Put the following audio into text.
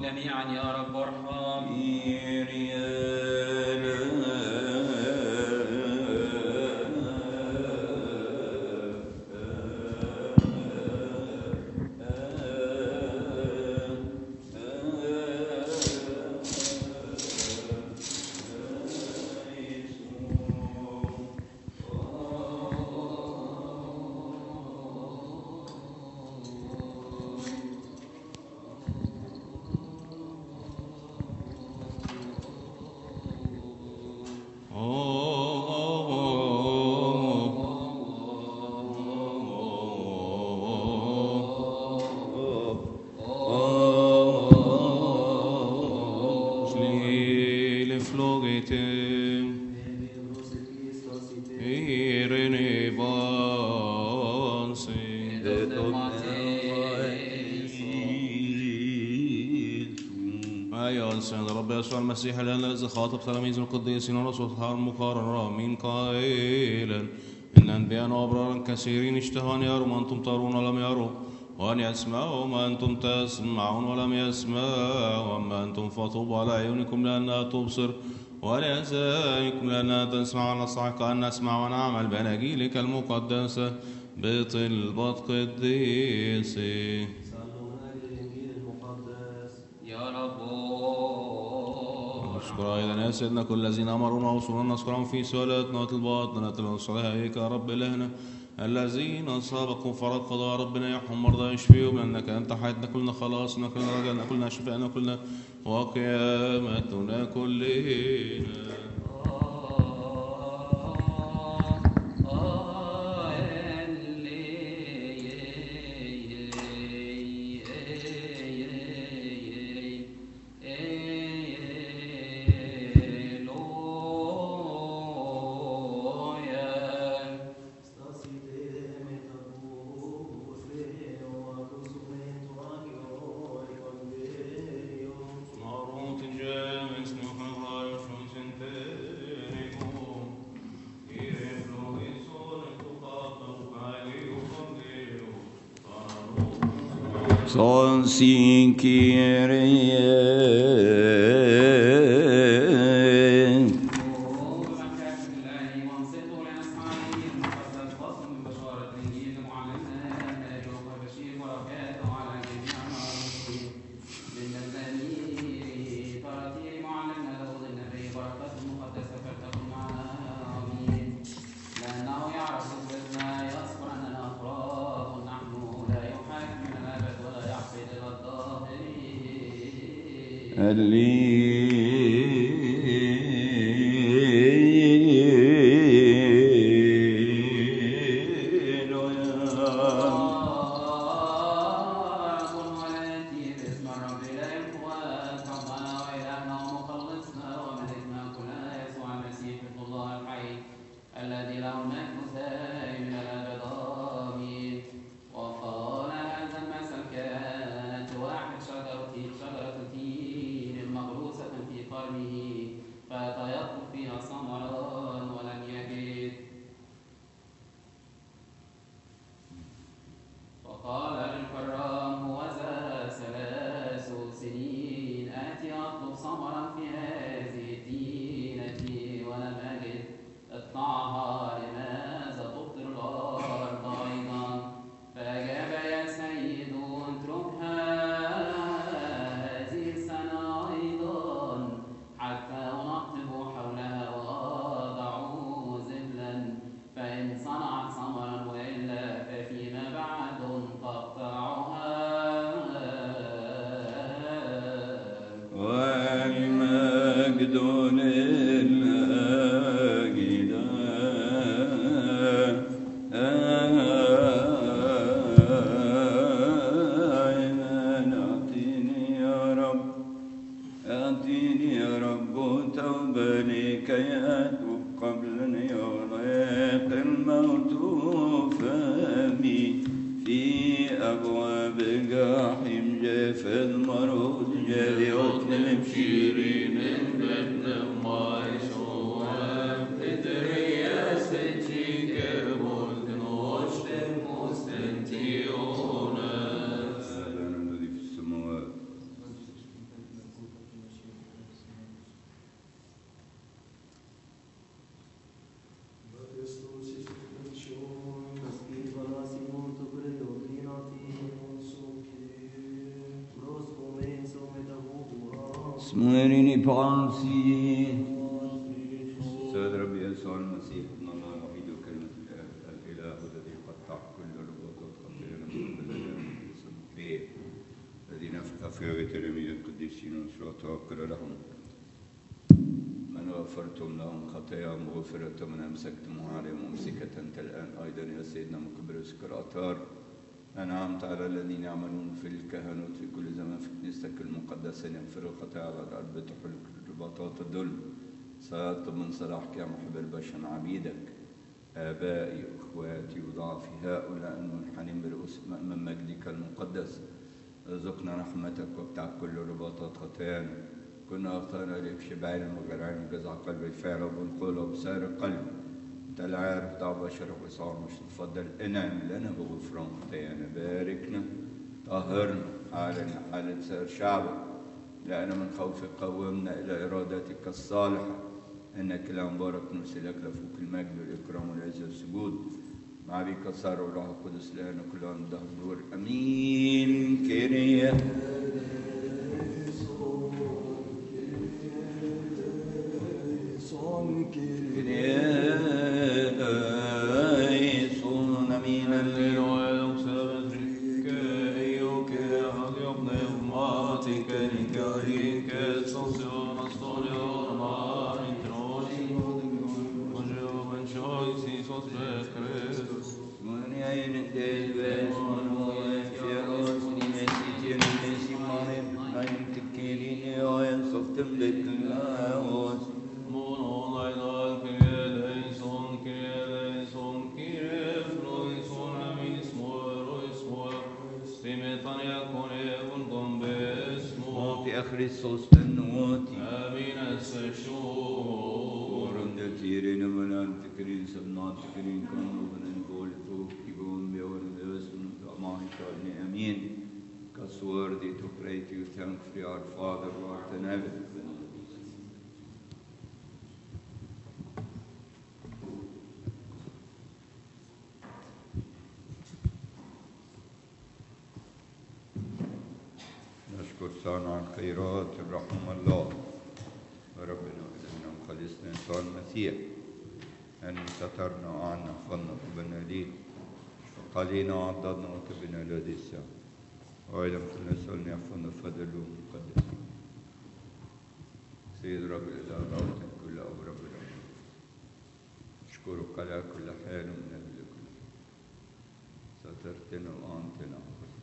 جميعا يا رب ارحم. المسيح الآن الذي خاطب تلاميذ القديسين ورسولها المقررة من قائلا إن أنبياء وأبرارا كثيرين اشتهوا أن يروا ما أنتم ترون ولم يروا، وأن يسمعوا ما أنتم تسمعون ولم يسمعوا، وأما أنتم فطوبى على عيونكم لأنها تبصر ولأذانكم لأنها تسمع، ونستحق أن نسمع ونعمل بأناجيلك المقدسة بطلبة قديسي. اشكر أيضا يا سيدنا كل الذين أمرونا وصولنا نذكرهم في سؤالاتنا وطلباتنا نتلوصلها إليك يا رب إلهنا، الذين سبقوا فرقضوا يا ربنا يحهم مرضى يشفيهم، لأنك أنت حياتنا كلنا خلاصنا كلنا رجعنا كلنا شفاءنا كلنا وقيامتنا كلنا. Son sin اسمرني بانسي سيد ربي يسوع المسيح ابن الله الوحيد وكلمة الإله الذي قطع كل رباطات خطيئنا من قبل الآن باسم فيه الذي نفخ في تلاميذ القديسين والشهداء وقال لهم من غفرتم لهم خطاياهم غفرت ومن أمسكتم عليهم ممسكة أنت الآن أيضا يا سيدنا مكبرس كالأطهار أنعمت على الذين يعملون في الكهنوت في كل زمان في كنيستك المقدسة يغفروا الخطايا على الأرض بتحل رباطات الظلم سأطلب من صلاحك يا محب البشر عبيدك آبائي وإخواتي وضعفي هؤلاء المنحنين برؤوس من مجدك المقدس ارزقنا رحمتك وابتعد كل رباطات خطايانا كنا أخطأنا إليك شبعين وغرعين وجزع قلب الفعل وبالقول وبسائر القلب أنت العارف ضع بشرك وصار مش تفضل انعم لنا بغفران خطايانا باركنا طهرنا أعلن حالة سائر شعبك لأن من خوفك قومنا إلى إرادتك الصالحة إنك لا مبارك نرسلك لفوق المجد والإكرام والعز والسجود مع بك الصار والروح القدس لأن كل عام ده الدور أمين كيريا Christus benoti. Amin Seshur. Om det tirin amanan tikrin sabnat tikrin kanu banan gol tuk kibun beor deusum aman shalni amin. God's worthy to pray to you, thank for our Father who art in heaven. صانع الخيرات الرحم الله وربنا إلهنا وخلصنا يسوع المسيح أن سترنا وأعنا حفظنا وقبلنا ليه وقالينا وعضدنا وكبنا لدي الساعة وأيضا كلنا سألنا يحفظنا فضله المقدس سيد رب الإله دعوة كل أب رب العالمين أشكرك على كل حال من أجل كل سترتنا وأعنتنا